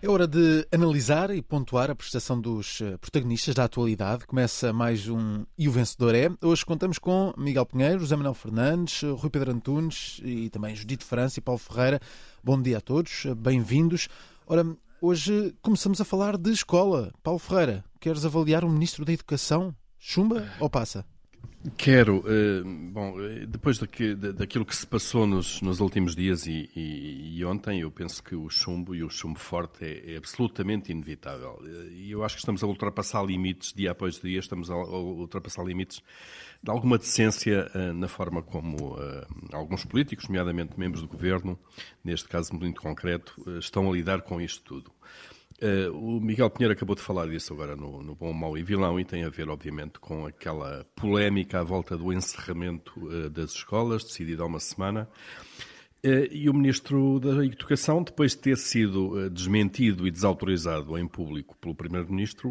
É hora de analisar e pontuar a prestação dos protagonistas da atualidade. Começa mais um E o Vencedor é. Hoje contamos com Miguel Pinheiro, José Manuel Fernandes, Rui Pedro Antunes e também Judite França e Paulo Ferreira. Bom dia a todos, bem-vindos. Ora, hoje começamos a falar de escola. Paulo Ferreira, queres avaliar o Ministro da Educação? Chumba ou passa? Quero. Depois daquilo que se passou nos últimos dias e ontem, eu penso que o chumbo forte é absolutamente inevitável. E eu acho que estamos a ultrapassar limites, dia após dia, estamos a ultrapassar limites de alguma decência na forma como alguns políticos, nomeadamente membros do governo, neste caso muito concreto, estão a lidar com isto tudo. O Miguel Pinheiro acabou de falar disso agora no Bom, Mau e Vilão e tem a ver, obviamente, com aquela polémica à volta do encerramento das escolas, decidido há uma semana. E o Ministro da Educação, depois de ter sido desmentido e desautorizado em público pelo Primeiro-Ministro,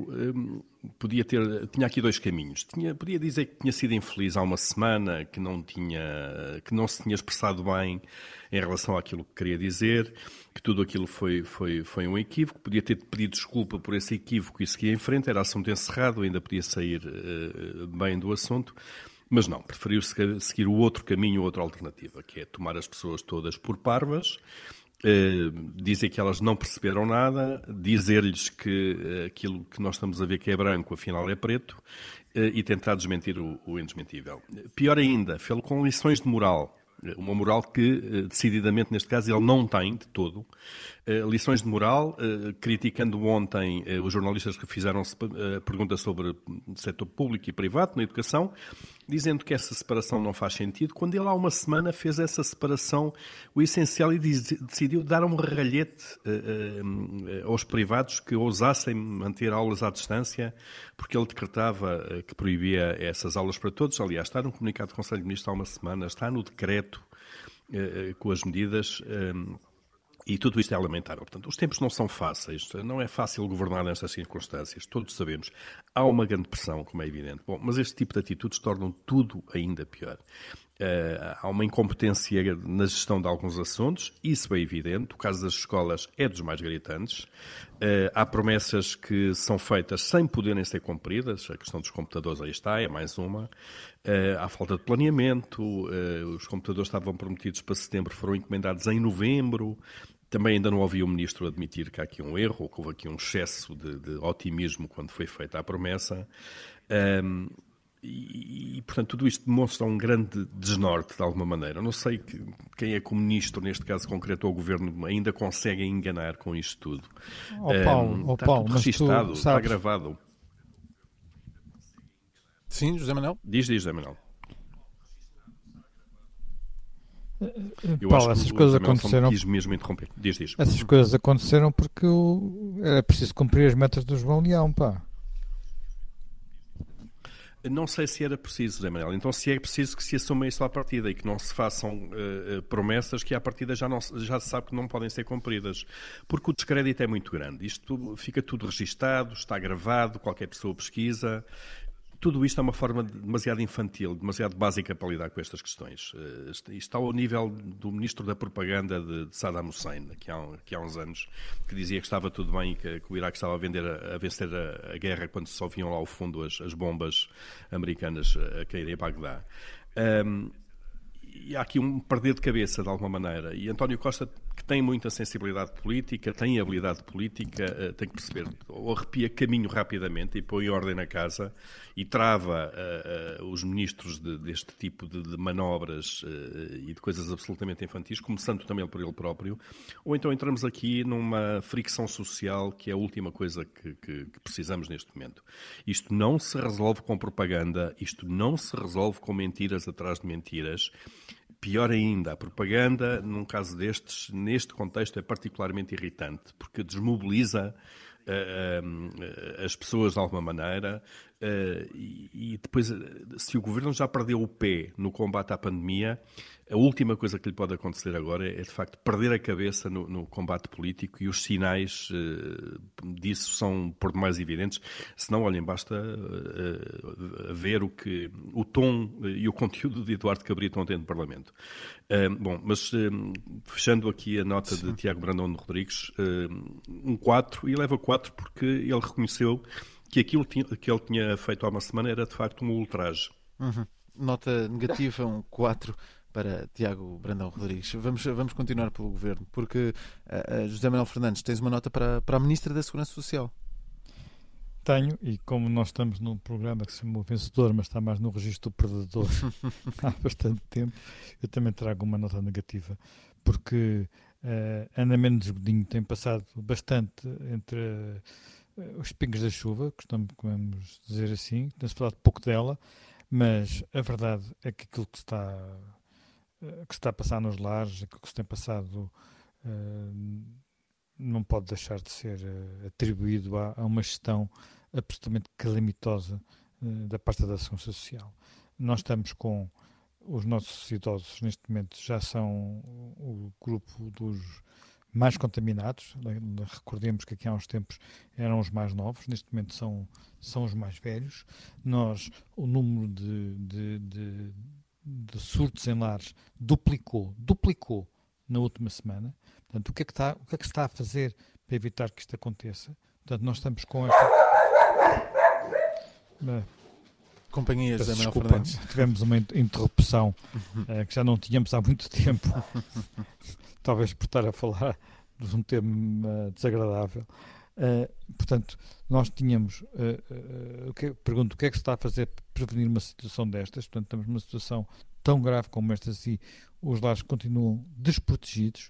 tinha aqui dois caminhos. Podia dizer que tinha sido infeliz há uma semana, que não se tinha expressado bem em relação àquilo que queria dizer, que tudo aquilo foi um equívoco. Podia ter pedido desculpa por esse equívoco e seguir em frente. Era assunto encerrado, ainda podia sair bem do assunto. Mas não, preferiu seguir o outro caminho, outra alternativa, que é tomar as pessoas todas por parvas, dizer que elas não perceberam nada, dizer-lhes que aquilo que nós estamos a ver que é branco, afinal é preto, e tentar desmentir o indesmentível. Pior ainda, fê-lo com lições de moral. Uma moral que, decididamente, neste caso, ele não tem de todo. Lições de moral, criticando ontem os jornalistas que fizeram perguntas sobre o setor público e privado na educação, dizendo que essa separação não faz sentido, quando ele há uma semana fez essa separação o essencial e decidiu dar um ralhete aos privados que ousassem manter aulas à distância, porque ele decretava que proibia essas aulas para todos. Aliás, está no comunicado do Conselho de Ministros há uma semana, está no decreto com as medidas. E tudo isto é lamentável. Portanto, os tempos não são fáceis, não é fácil governar nestas circunstâncias, todos sabemos. Há uma grande pressão, como é evidente. Bom, mas este tipo de atitudes tornam tudo ainda pior. Há uma incompetência na gestão de alguns assuntos, isso é evidente. O caso das escolas é dos mais gritantes. Há promessas que são feitas sem poderem ser cumpridas. A questão dos computadores aí está, é mais uma. Há falta de planeamento. Os computadores estavam prometidos para setembro, foram encomendados em novembro. Também ainda não ouvi o Ministro admitir que há aqui um erro, ou que houve aqui um excesso de otimismo quando foi feita a promessa. Portanto, tudo isto demonstra um grande desnorte, de alguma maneira. Eu não sei quem é que o Ministro, neste caso concreto, ou o Governo, ainda consegue enganar com isto tudo. Paulo, está tudo registado, sabes... está gravado. Sim, José Manuel? Diz, José Manuel. Paulo, essas coisas aconteceram. Quis mesmo interromper. Diz. Essas coisas aconteceram porque era preciso cumprir as metas do João Leão, pá. Não sei se era preciso, José Manuel. Então, se é preciso que se assuma isso à partida e que não se façam promessas que à partida já se sabe que não podem ser cumpridas. Porque o descrédito é muito grande. Isto fica tudo registado, está gravado, qualquer pessoa pesquisa. Tudo isto é uma forma demasiado infantil, demasiado básica para lidar com estas questões. Isto está ao nível do Ministro da Propaganda de Saddam Hussein, que há uns anos, que dizia que estava tudo bem e que o Iraque estava a vencer a guerra quando só vinham lá ao fundo as bombas americanas a cair em Bagdá. E há aqui um perder de cabeça, de alguma maneira. E António Costa, que tem muita sensibilidade política, tem habilidade política, tem que perceber, ou arrepia caminho rapidamente e põe ordem na casa e trava os ministros deste tipo de manobras e de coisas absolutamente infantis, começando também por ele próprio, ou então entramos aqui numa fricção social que é a última coisa que precisamos neste momento. Isto não se resolve com propaganda, isto não se resolve com mentiras atrás de mentiras. Pior ainda, a propaganda, num caso destes, neste contexto, é particularmente irritante, porque desmobiliza as pessoas de alguma maneira, E depois, se o governo já perdeu o pé no combate à pandemia, a última coisa que lhe pode acontecer agora é, de facto, perder a cabeça no combate político, e os sinais disso são por demais evidentes. Se não, olhem, basta ver o tom e o conteúdo de Eduardo Cabrita ontem no Parlamento. Bom, mas fechando aqui a nota de Tiago Brandão Rodrigues, um 4, e leva 4 porque ele reconheceu que aquilo que ele tinha feito há uma semana era de facto uma ultraje. Nota negativa, um 4 para Tiago Brandão Rodrigues. Vamos continuar pelo Governo, porque José Manuel Fernandes, tens uma nota para a Ministra da Segurança Social. Tenho, e como nós estamos num programa que se chama O Vencedor, mas está mais no registro do perdedor há bastante tempo, eu também trago uma nota negativa, porque Ana Mendes Godinho tem passado bastante entre os pingos da chuva, costumamos dizer assim, tem-se falado pouco dela, mas a verdade é que aquilo que se está a passar nos lares, aquilo que se tem passado, não pode deixar de ser atribuído a uma gestão absolutamente calamitosa da parte da Segurança Social. Nós estamos com os nossos idosos, neste momento, já são o grupo dos mais contaminados. Recordemos que aqui há uns tempos eram os mais novos, neste momento são os mais velhos. O número de surtos em lares duplicou na última semana. Portanto, o que é que se está a fazer para evitar que isto aconteça? Portanto, nós estamos com esta... Companhias da Manuel Desculpa, Fernandes. tivemos uma interrupção que já não tínhamos há muito tempo. Talvez por estar a falar de um tema desagradável. Portanto, nós tínhamos... pergunto, o que é que se está a fazer para prevenir uma situação destas? Portanto, estamos numa situação tão grave como esta, e os lares continuam desprotegidos,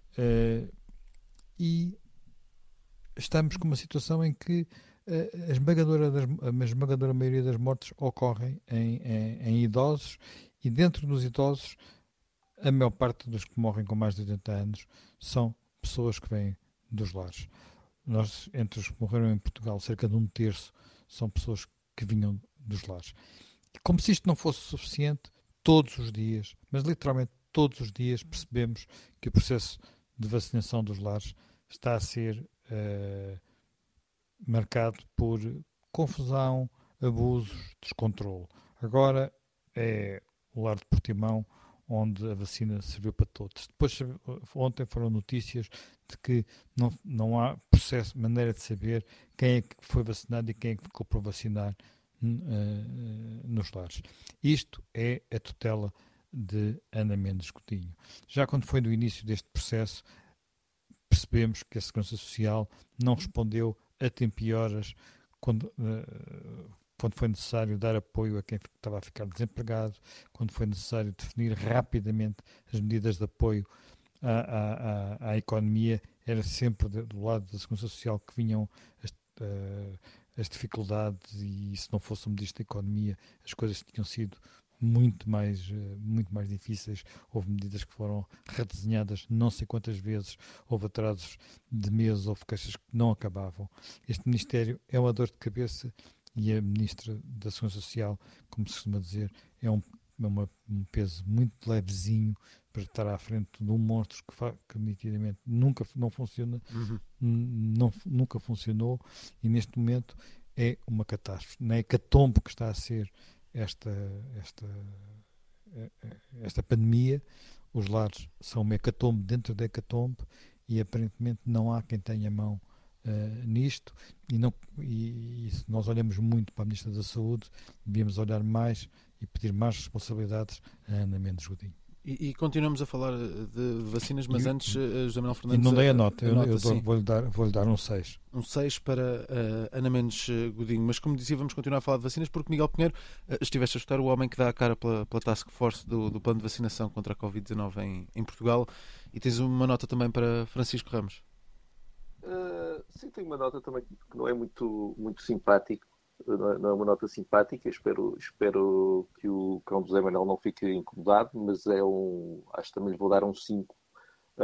e estamos com uma situação em que a esmagadora maioria das mortes ocorrem em idosos, e dentro dos idosos a maior parte dos que morrem com mais de 80 anos são pessoas que vêm dos lares. Entre os que morreram em Portugal, cerca de 1/3 são pessoas que vinham dos lares. E como se isto não fosse suficiente, todos os dias, mas literalmente todos os dias, percebemos que o processo de vacinação dos lares está a ser marcado por confusão, abusos, descontrole. Agora é o lar de Portimão onde a vacina serviu para todos. Depois, ontem foram notícias de que não há processo, maneira de saber quem é que foi vacinado e quem é que ficou por vacinar nos lares. Isto é a tutela de Ana Mendes Godinho. Já quando foi no início deste processo, percebemos que a Segurança Social não respondeu a tempo e horas quando foi necessário dar apoio a quem estava a ficar desempregado, quando foi necessário definir rapidamente as medidas de apoio à economia. Era sempre do lado da Segurança Social que vinham as dificuldades, e se não fosse um ministro da Economia, as coisas tinham sido muito mais difíceis. Houve medidas que foram redesenhadas não sei quantas vezes, houve atrasos de meses, houve queixas que não acabavam. Este Ministério é uma dor de cabeça, e a Ministra da Segurança Social, como se costuma dizer, é um peso muito levezinho para estar à frente de um monstro que nitidamente nunca funciona, nunca funcionou, e neste momento é uma catástrofe. Na hecatombe que está a ser esta pandemia, os lares são uma hecatombe dentro da hecatombe, e aparentemente não há quem tenha mão nisto, e se nós olhamos muito para a Ministra da Saúde, devíamos olhar mais e pedir mais responsabilidades a Ana Mendes Godinho. E continuamos a falar de vacinas, mas antes, José Manuel Fernandes... E não dei a nota, eu sim. vou-lhe dar um 6. Um 6 para Ana Mendes Godinho. Mas, como dizia, vamos continuar a falar de vacinas, porque, Miguel Pinheiro, estiveste a escutar o homem que dá a cara pela Task Force do plano de vacinação contra a Covid-19 em Portugal, e tens uma nota também para Francisco Ramos. Sim, tenho uma nota também que não é muito simpático. Não é uma nota simpática. Espero que o cão do José Manuel não fique incomodado, mas acho que também lhe vou dar um 5.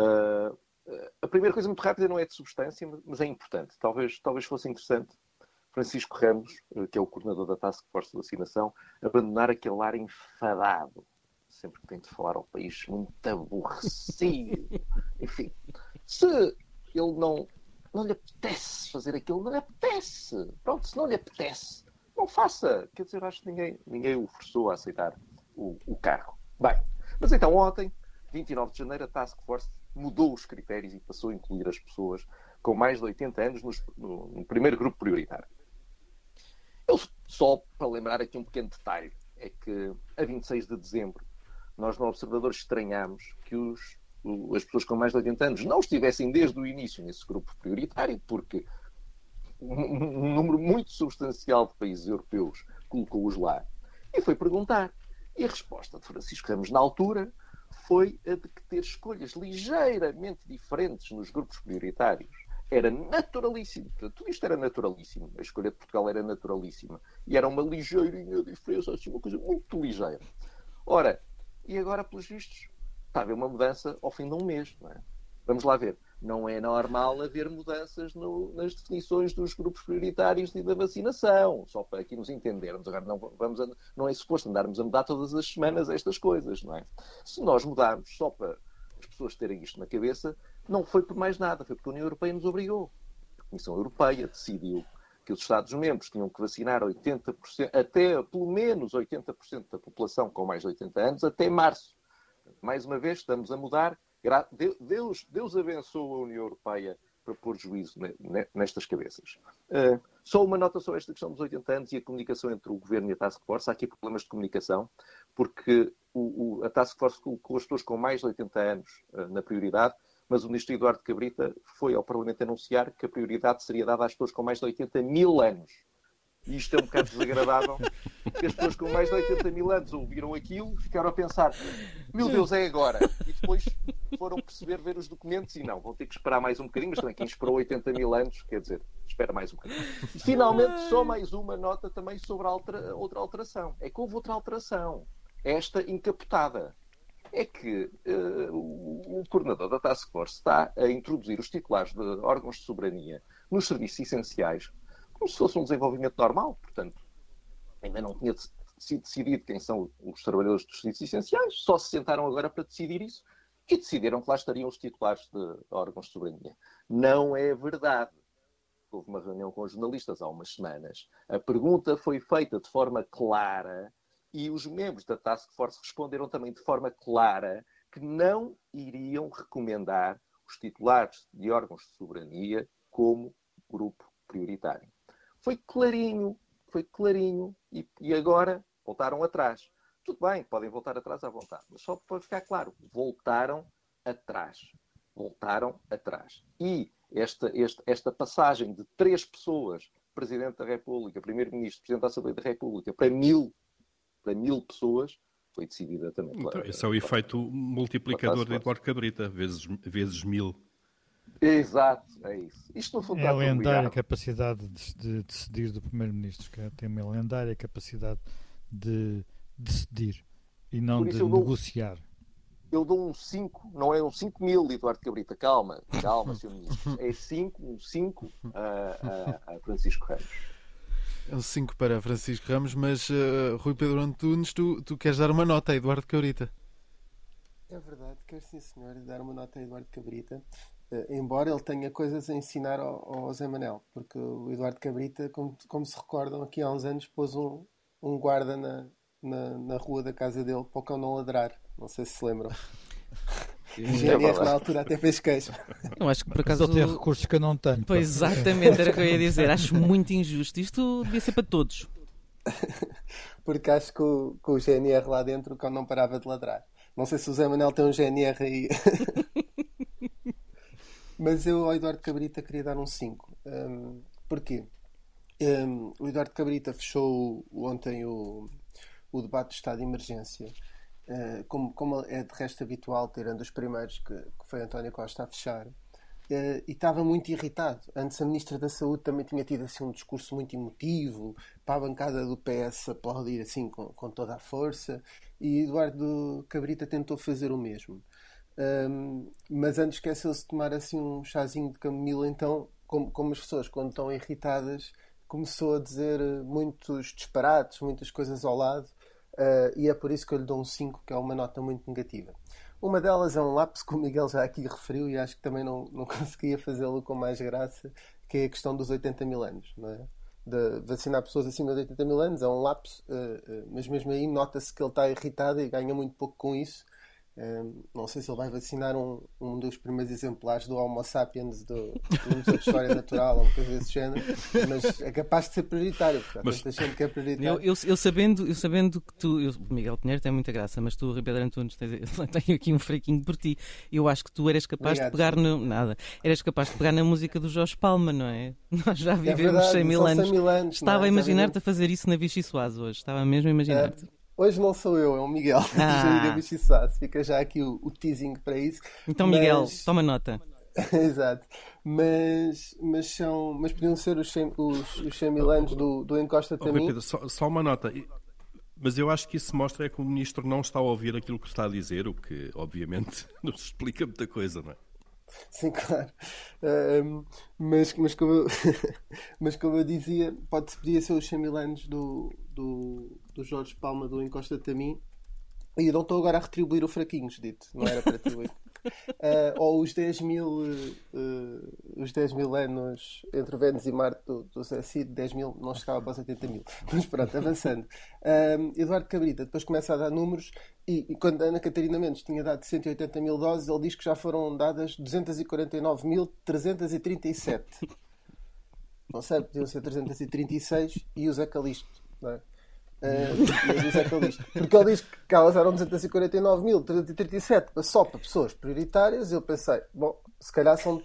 A primeira coisa, muito rápida, não é de substância, mas é importante. Talvez fosse interessante Francisco Ramos, que é o coordenador da Task Force de Vacinação, abandonar aquele ar enfadado, sempre que tem de falar ao país, muito aborrecido. Enfim, se ele não lhe apetece fazer aquilo, não lhe apetece. Pronto, se não lhe apetece, não faça. Quer dizer, acho que ninguém o forçou a aceitar o cargo. Bem, mas então ontem, 29 de janeiro, a Task Force mudou os critérios e passou a incluir as pessoas com mais de 80 anos no primeiro grupo prioritário. Só para lembrar aqui um pequeno detalhe, é que a 26 de dezembro, nós no Observador estranhámos que as pessoas com mais de 80 anos não estivessem desde o início nesse grupo prioritário, porque um número muito substancial de países europeus colocou-os lá. E foi perguntar. E a resposta de Francisco Ramos, na altura, foi a de que ter escolhas ligeiramente diferentes nos grupos prioritários era naturalíssimo. Portanto, tudo isto era naturalíssimo. A escolha de Portugal era naturalíssima. E era uma ligeirinha diferença, assim, uma coisa muito ligeira. Ora, e agora, pelos vistos, está a haver uma mudança ao fim de um mês. Não é? Vamos lá ver. Não é normal haver mudanças nas definições dos grupos prioritários e da vacinação. Só para aqui nos entendermos. Agora não é suposto andarmos a mudar todas as semanas estas coisas. Não é? Se nós mudarmos só para as pessoas terem isto na cabeça, não foi por mais nada. Foi porque a União Europeia nos obrigou. A Comissão Europeia decidiu que os Estados-membros tinham que vacinar 80%, até pelo menos 80% da população com mais de 80 anos, até março. Mais uma vez, estamos a mudar. Deus abençoa a União Europeia para pôr juízo nestas cabeças. Só uma nota sobre esta questão dos 80 anos e a comunicação entre o Governo e a Task Force. Há aqui problemas de comunicação, porque a Task Force colocou as pessoas com mais de 80 anos na prioridade, mas o Ministro Eduardo Cabrita foi ao Parlamento anunciar que a prioridade seria dada às pessoas com mais de 80 mil anos. E isto é um bocado desagradável, porque as pessoas com mais de 80 mil anos ouviram aquilo, ficaram a pensar, meu Deus, é agora. E depois foram ver os documentos e não, vão ter que esperar mais um bocadinho, mas também quem esperou 80 mil anos, quer dizer, espera mais um bocadinho. E, finalmente, só mais uma nota também sobre outra alteração. É que houve outra alteração, esta encapotada. É que o coordenador da Task Force está a introduzir os titulares de órgãos de soberania nos serviços essenciais como se fosse um desenvolvimento normal. Portanto, ainda não tinha sido decidido quem são os trabalhadores dos serviços essenciais, só se sentaram agora para decidir isso e decidiram que lá estariam os titulares de órgãos de soberania. Não é verdade. Houve uma reunião com os jornalistas há umas semanas. A pergunta foi feita de forma clara e os membros da Task Force responderam também de forma clara que não iriam recomendar os titulares de órgãos de soberania como grupo prioritário. Foi clarinho e agora voltaram atrás. Tudo bem, podem voltar atrás à vontade, mas só para ficar claro, voltaram atrás. E esta passagem de 3 pessoas, Presidente da República, Primeiro-Ministro, Presidente da Assembleia da República, para mil pessoas, foi decidida também. Então, esse é o efeito multiplicador de Eduardo Cabrita, vezes 1000. Exato, é isso. Isto no fundo é a lendária capacidade de decidir do Primeiro-Ministro, que tem uma lendária capacidade de decidir e não de negociar. Eu dou um 5, não é um 5 mil, Eduardo Cabrita, calma, Sr. Ministro. É 5 a Francisco Ramos. É um 5 para Francisco Ramos, mas Rui Pedro Antunes, tu queres dar uma nota a Eduardo Cabrita? É verdade, quero sim, senhor, dar uma nota a Eduardo Cabrita. Embora ele tenha coisas a ensinar ao Zé Manel, porque o Eduardo Cabrita, como se recordam, aqui há uns anos pôs um guarda na rua da casa dele para o cão não ladrar. Não sei se lembram. O GNR na altura até fez queixa. Eu acho que por acaso só tem recursos que eu não tenho. Pois exatamente, era o que eu ia dizer. Acho muito injusto. Isto devia ser para todos. Porque acho que com o GNR lá dentro o cão não parava de ladrar. Não sei se o Zé Manel tem um GNR aí. Mas eu ao Eduardo Cabrita queria dar um 5. Porquê? O Eduardo Cabrita fechou ontem o debate de estado de emergência. Como é de resto habitual, tirando os primeiros que foi António Costa a fechar. E estava muito irritado. Antes a Ministra da Saúde também tinha tido assim, um discurso muito emotivo, para a bancada do PS aplaudir assim, com toda a força. E Eduardo Cabrita tentou fazer o mesmo. Mas antes esqueceu-se de tomar assim um chazinho de camomila. Então, como as pessoas quando estão irritadas começou a dizer muitos disparates, muitas coisas ao lado, e é por isso que eu lhe dou um 5, que é uma nota muito negativa. Uma delas é um lapso que o Miguel já aqui referiu e acho que também não conseguia fazê-lo com mais graça, que é a questão dos 80 mil anos, não é? De vacinar pessoas acima de 80 mil anos é um lapso, mas mesmo aí nota-se que ele está irritado e ganha muito pouco com isso. Não sei se ele vai vacinar um dos primeiros exemplares do Homo sapiens do Museu de História Natural ou uma coisa desse género, mas é capaz de ser prioritário, porque há tanta gente que é prioritário. Eu sabendo que tu, Miguel Pinheiro tem muita graça, mas tu, Rui Pedro Antunes, tenho aqui um fraquinho por ti. Eu acho que tu eras capaz de pegar eras capaz de pegar na música do Jorge Palma, não é? Nós já vivemos 100 mil anos. Estava a imaginar-te a fazer isso na Vichy Soase hoje. Estava mesmo a imaginar-te. Hoje não sou eu, é o Miguel. Fica já aqui o teasing para isso. Então, Miguel, toma nota. Exato. Mas podiam ser os 100 mil anos do Encosta-te a mim. Pedro, só uma nota. Mas eu acho que isso mostra que o Ministro não está a ouvir aquilo que está a dizer, o que, obviamente, nos explica muita coisa, não é? Sim, claro. Mas como eu dizia, podia ser os 100 mil anos do Jorge Palma do Encosta-te a mim. E eu não estou agora a retribuir o fraquinhos, dito. Não era para atribuir. Ou os 10 mil anos entre Vênus e Marte do Zé Cid, 10 mil, não chegava para os 80 mil. Mas pronto, avançando. Eduardo Cabrita depois começa a dar números e quando a Ana Catarina Mendes tinha dado 180 mil doses, ele diz que já foram dadas 249.337. Não sei, podiam ser 336 e o Zé Calixto, não é? Porque ele diz que elas eram 249.337 só para pessoas prioritárias. Eu pensei, bom, se calhar são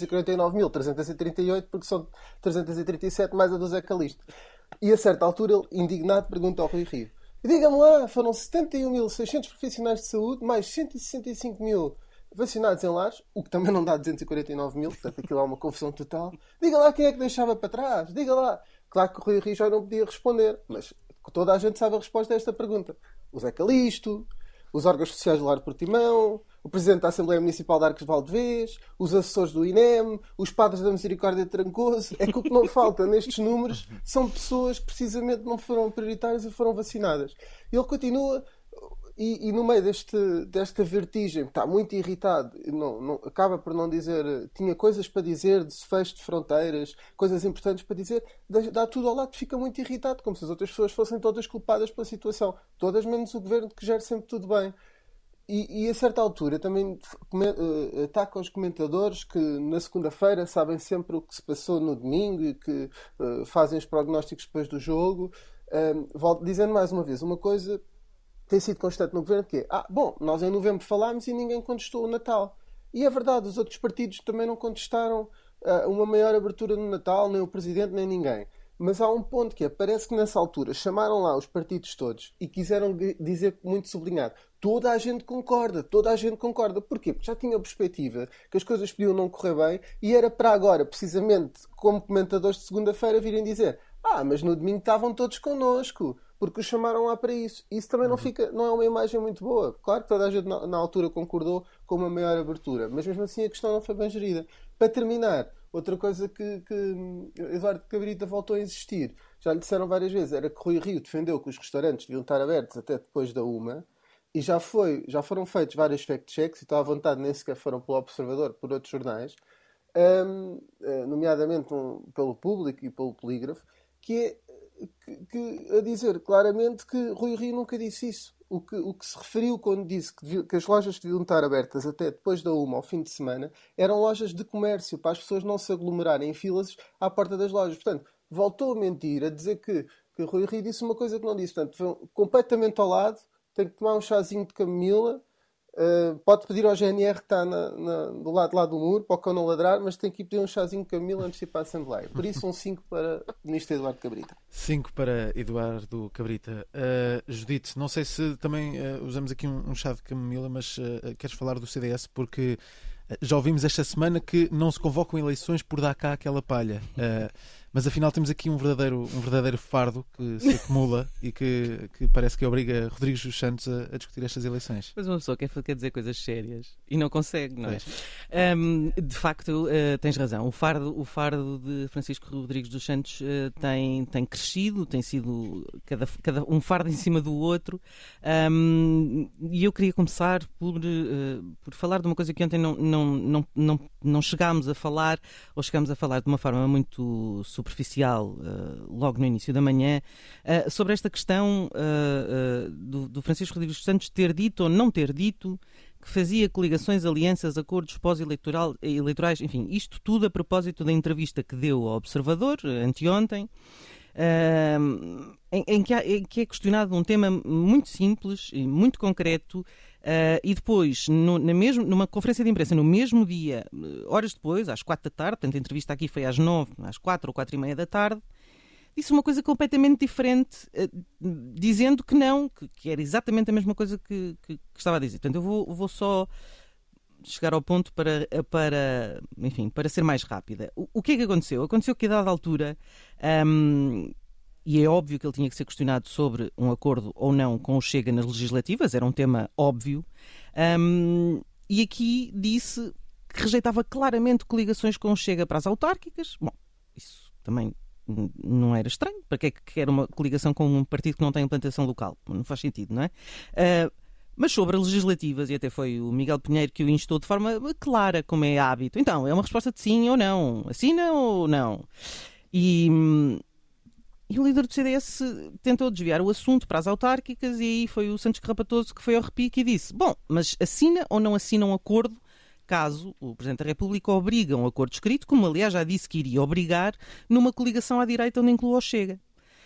249.338 porque são 337 mais a do Zé Calixto. E a certa altura ele, indignado, pergunta ao Rui Rio: diga-me lá, foram 71.600 profissionais de saúde mais 165 mil vacinados em lares, o que também não dá 249 mil, portanto aquilo é uma confusão total. Diga lá quem é que deixava para trás, diga lá. Claro que o Rui Rio já não podia responder, mas toda a gente sabe a resposta a esta pergunta. O Zé Calixto, os órgãos sociais do Lar de Portimão, o Presidente da Assembleia Municipal de Arcos de Valdevez, os assessores do INEM, os padres da Misericórdia de Trancoso. É que o que não falta nestes números são pessoas que precisamente não foram prioritárias e foram vacinadas. Ele continua e no meio desta vertigem, está muito irritado, acaba por não dizer, tinha coisas para dizer de fecho de fronteiras, coisas importantes para dizer, dá tudo ao lado, fica muito irritado, como se as outras pessoas fossem todas culpadas pela situação, todas menos o governo que gera sempre tudo bem. E a certa altura também ataca os comentadores que na segunda-feira sabem sempre o que se passou no domingo e que fazem os prognósticos depois do jogo, dizendo mais uma vez uma coisa tem sido constante no governo, que é, bom, nós em novembro falámos e ninguém contestou o Natal. E é verdade, os outros partidos também não contestaram uma maior abertura no Natal, nem o Presidente, nem ninguém. Mas há um ponto que é, parece que nessa altura chamaram lá os partidos todos e quiseram dizer, muito sublinhado, toda a gente concorda. Porquê? Porque já tinha a perspectiva que as coisas podiam não correr bem e era para agora, precisamente, como comentadores de segunda-feira, virem dizer, mas no domingo estavam todos connosco, porque os chamaram lá para isso. Isso também não é uma imagem muito boa. Claro que toda a gente na altura concordou com uma maior abertura, mas mesmo assim a questão não foi bem gerida. Para terminar, outra coisa que Eduardo Cabrita voltou a insistir, já lhe disseram várias vezes, era que Rui Rio defendeu que os restaurantes deviam estar abertos até depois da 1, e já foram feitos vários fact-checks, e está à vontade, nem sequer foram pelo Observador, por outros jornais, nomeadamente pelo Público e pelo Polígrafo, que a dizer claramente que Rui Rio nunca disse isso. O que se referiu quando disse que as lojas deviam estar abertas até depois da 1 ao fim de semana eram lojas de comércio, para as pessoas não se aglomerarem em filas à porta das lojas. Portanto, voltou a mentir, a dizer que Rui Rio disse uma coisa que não disse. Portanto, foi completamente ao lado, tem que tomar um chazinho de camomila, pode pedir ao GNR que está do lado de lá do muro, para o cão não ladrar, mas tem que ir pedir um chazinho de camomila antes de ir para a Assembleia. Por isso, um 5 para o Ministro Eduardo Cabrita. 5 para Eduardo Cabrita. Judite, não sei se também usamos aqui um chá de camomila, mas queres falar do CDS, porque já ouvimos esta semana que não se convocam eleições por dar cá aquela palha. Mas afinal temos aqui um verdadeiro fardo que se acumula e que parece que obriga Rodrigues dos Santos a discutir estas eleições. Mas uma pessoa quer dizer coisas sérias e não consegue, não é? De facto, tens razão. O fardo de Francisco Rodrigues dos Santos tem crescido, tem sido cada um fardo em cima do outro. E eu queria começar por falar de uma coisa que ontem não chegámos a falar, ou chegámos a falar de uma forma muito superficial, logo no início da manhã, sobre esta questão do Francisco Rodrigues dos Santos ter dito ou não ter dito que fazia coligações, alianças, acordos pós-eleitorais, enfim, isto tudo a propósito da entrevista que deu ao Observador anteontem, em que é questionado um tema muito simples e muito concreto. E depois, numa conferência de imprensa, no mesmo dia, horas depois, às 4 da tarde, portanto a entrevista aqui foi às 9, às 4 ou 4 e meia da tarde, disse uma coisa completamente diferente, dizendo que não, que era exatamente a mesma coisa que estava a dizer. Portanto, eu vou só chegar ao ponto para ser mais rápida. O que é que aconteceu? Aconteceu que a dada altura... E é óbvio que ele tinha que ser questionado sobre um acordo ou não com o Chega nas legislativas, era um tema óbvio. E aqui disse que rejeitava claramente coligações com o Chega para as autárquicas. Bom, isso também não era estranho. Para que é que quer uma coligação com um partido que não tem implantação local? Não faz sentido, não é? Mas sobre as legislativas, e até foi o Miguel Pinheiro que o instou de forma clara, como é hábito. Então, é uma resposta de sim ou não. Assina ou não? E o líder do CDS tentou desviar o assunto para as autárquicas e aí foi o Santos Carrapatoso que foi ao repique e disse: bom, mas assina ou não assina um acordo caso o Presidente da República obriga um acordo escrito, como aliás já disse que iria obrigar, numa coligação à direita onde inclua o Chega.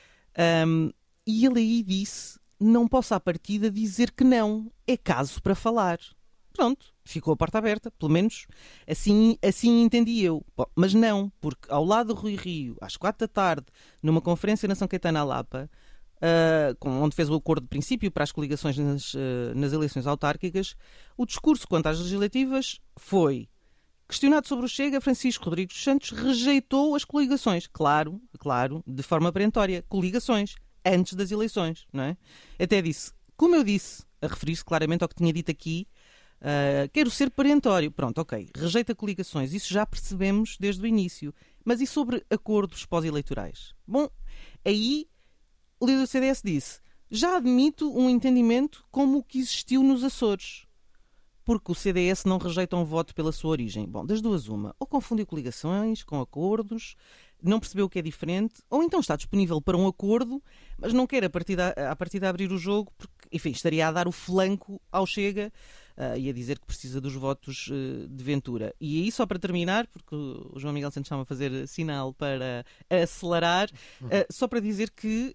E ele aí disse: não posso à partida dizer que não, é caso para falar. Pronto, ficou a porta aberta, pelo menos assim entendi eu. Bom, mas não, porque ao lado do Rui Rio, às 4 da tarde, numa conferência na São Caetano à Lapa, onde fez o acordo de princípio para as coligações nas eleições autárquicas, o discurso quanto às legislativas foi: questionado sobre o Chega, Francisco Rodrigues dos Santos rejeitou as coligações. Claro, de forma perentória, coligações, antes das eleições, não é? Até disse, como eu disse, a referir-se claramente ao que tinha dito aqui, quero ser perentório. Pronto, ok. Rejeita coligações. Isso já percebemos desde o início. Mas e sobre acordos pós-eleitorais? Bom, aí o líder do CDS disse: já admito um entendimento como o que existiu nos Açores. Porque o CDS não rejeita um voto pela sua origem. Bom, das duas uma. Ou confundiu coligações com acordos, não percebeu o que é diferente, ou então está disponível para um acordo, mas não quer a partir de abrir o jogo, porque, enfim, estaria a dar o flanco ao Chega e a dizer que precisa dos votos de Ventura. E aí, só para terminar, porque o João Miguel Santos estava a fazer sinal para acelerar, só para dizer que,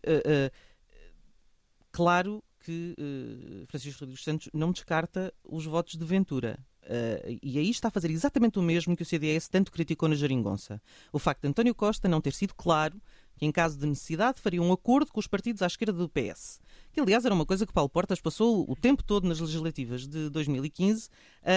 claro que Francisco Rodrigues dos Santos não descarta os votos de Ventura. E aí está a fazer exatamente o mesmo que o CDS tanto criticou na Geringonça. O facto de António Costa não ter sido claro que, em caso de necessidade, faria um acordo com os partidos à esquerda do PS. Que, aliás, era uma coisa que Paulo Portas passou o tempo todo nas legislativas de 2015.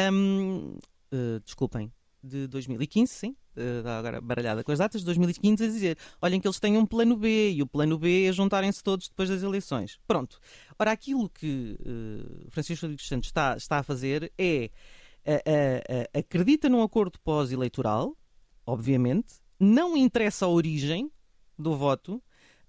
De 2015, sim. Agora baralhada com as datas de 2015, a dizer: olhem que eles têm um plano B, e o plano B é juntarem-se todos depois das eleições. Pronto. Ora, aquilo que Francisco Rodrigues dos Santos está a fazer é acredita num acordo pós-eleitoral, obviamente, não interessa a origem do voto,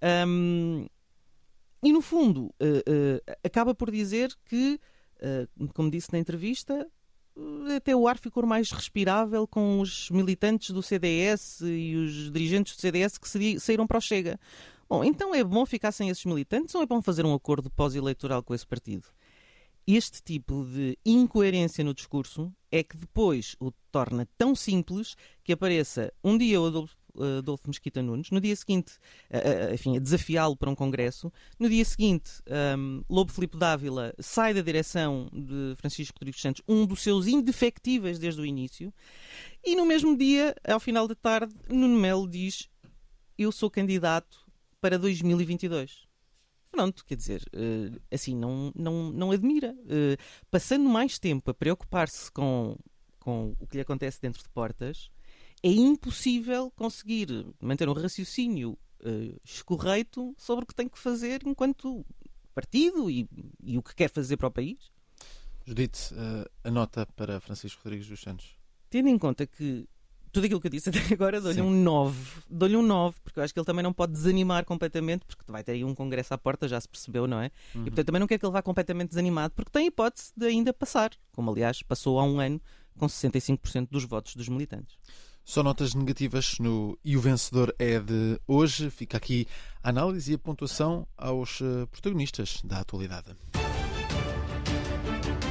e no fundo acaba por dizer que, como disse na entrevista, até o ar ficou mais respirável com os militantes do CDS e os dirigentes do CDS que saíram para o Chega. Bom, então é bom ficar sem esses militantes ou é bom fazer um acordo pós-eleitoral com esse partido? Este tipo de incoerência no discurso é que depois o torna tão simples que apareça um dia o Adolfo Mesquita Nunes, no dia seguinte, a desafiá-lo para um congresso, no dia seguinte, Lobo Filipe Dávila sai da direção de Francisco Rodrigues Santos, um dos seus indefectíveis desde o início, e no mesmo dia, ao final da tarde, Nuno Melo diz: eu sou candidato para 2022. Pronto, quer dizer, assim, não admira. Passando mais tempo a preocupar-se com o que lhe acontece dentro de portas é impossível conseguir manter um raciocínio escorreito sobre o que tem que fazer enquanto partido e o que quer fazer para o país. Judite, a nota para Francisco Rodrigues dos Santos. Tendo em conta que tudo aquilo que eu disse até agora, dou-lhe um 9. Dou-lhe um 9, porque eu acho que ele também não pode desanimar completamente, porque vai ter aí um congresso à porta, já se percebeu, não é? E portanto também não quero que ele vá completamente desanimado, porque tem a hipótese de ainda passar, como aliás passou há um ano, com 65% dos votos dos militantes. Só notas negativas no E o Vencedor é de hoje. Fica aqui a análise e a pontuação aos protagonistas da atualidade.